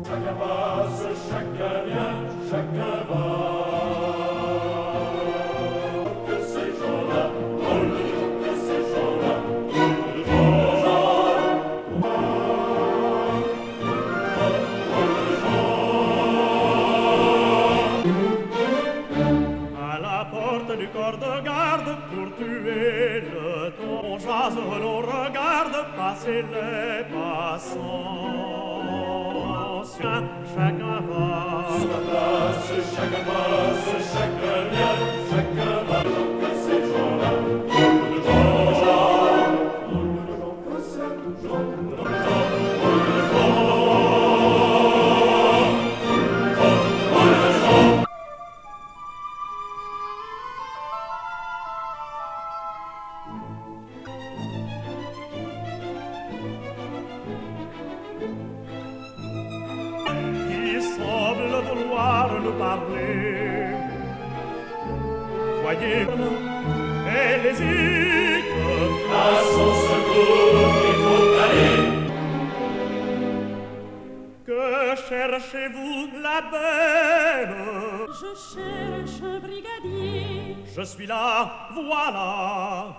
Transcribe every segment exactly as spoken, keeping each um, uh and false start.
Chacun passe, chacun vient, chacun va. Que ces gens-là, oh le jour que ces gens-là, oh le jour, à la porte du corps de garde pour tuer le temps. On jase, l'on regarde passer les passants. Chacun va sur la place, chacun passe, chacun vient, chacun va. Que ces gens-là, oh le jour, oh le jour que ces gens-là, oh le qui semble vouloir nous parler. Voyez, elle hésite. à son secours il faut aller. Que cherchez-vous, la belle? Je cherche un brigadier. Je suis là, voilà.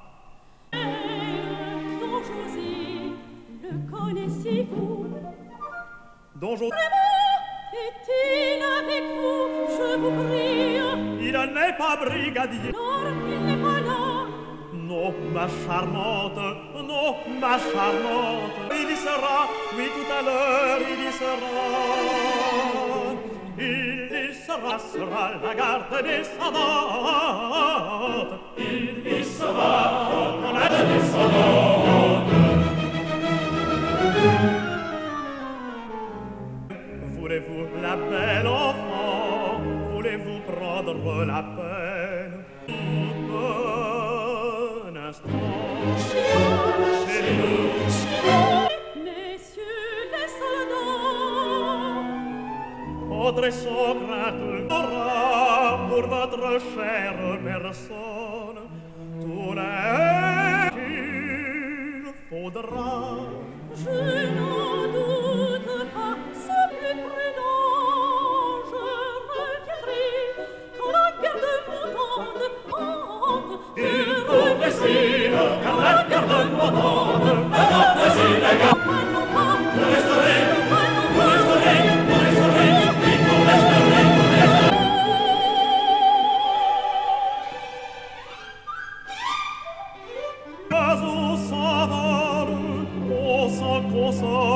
Elle, Don José, le connaissez-vous? Don José, Vraiment, est-il avec vous? Je vous prie. il n'est pas brigadier. Non, il n'est pas là. Non, ma charmante, non, ma charmante. Il y sera, oui, tout à l'heure, il y sera. Il y sera, sera la garde des savantes. Il y sera, on a des savantes. Voulez-vous la belle enfant? Voulez-vous prendre la peine? Un instant, chez nous. Messieurs les soldats, Audrey Socrate aura pour votre chère personne tout l'air qu'il faudra. je n'en doute pas, c'est plus prudent. Je reviendrai quand la garde montante hante. Il faut réussir, car la garde montante, maintenant voici la garde. Pour restaurer, pour restaurer, pour restaurer, oui, pour restaurer, pour restaurer. Caso s'avale, on s'en console.